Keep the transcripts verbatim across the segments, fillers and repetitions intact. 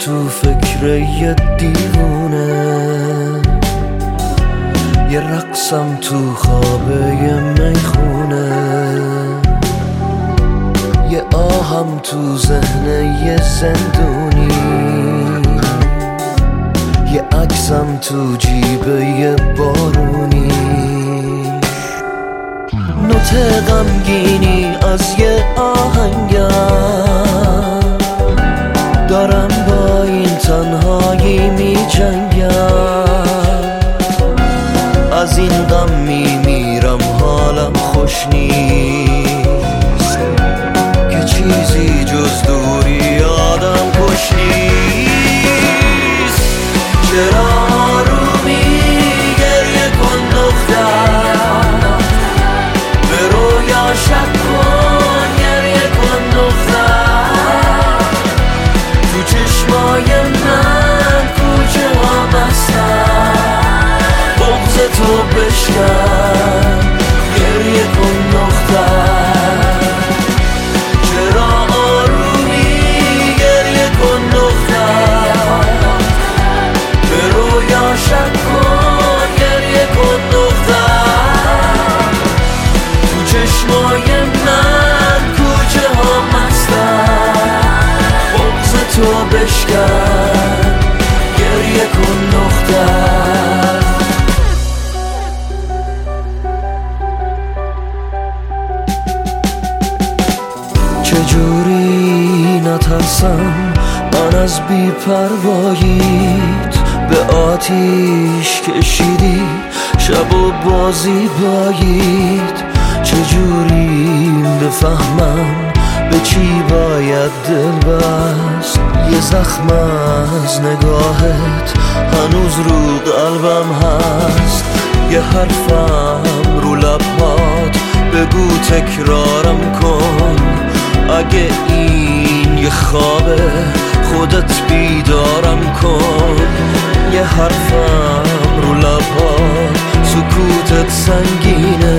تو فکر یه دیوونه، یه رقصم تو خوابه یه میخونه، یه آهم تو ذهن یه زندونی، یه عکسم تو جیب یه بارونی، نوت غمگینی از یه آهنگم، دارم با این تنهایی می جنگم، از این غم می میرم حالم خوش نیست، که چیزی جز دوری آدم کش نیست. چرا آرومی گریه کن دختر، به رویا شک کن گریه کن دختر، تو چشمای من کوچه ها مستن، بغض تو بشکن گریه کن دختر. چرا آرومی گریه کن دختر، به رویا شک کن گریه کن دختر، تو چشمای من کوچه ها مستن، بغض تو بشکن گریه کن دختر. چجوری نترسم من از بی‌پرواییت، به آتیش کشیدی شب و بازی بایید. چجوری بفهمم به چی باید دل بست، یه زخم از نگاهت هنوز رو قلبم هست، یه حرفم رو لبهات بگو تکرارم کن، اگه این یه خوابه خودت بیدارم کن، یه حرفم رو لبهات سکوتت سنگینه،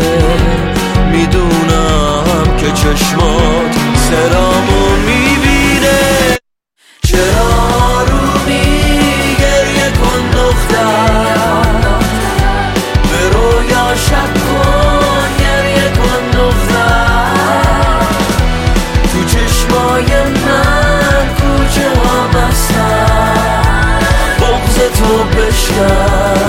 میدونم که چشمات سرامو میبینه. چرا آرومی گریه کن دختر، به رویا شک کن گریه کن دختر، تو چشمای من کوچه ها مستن، بغض تو بشکن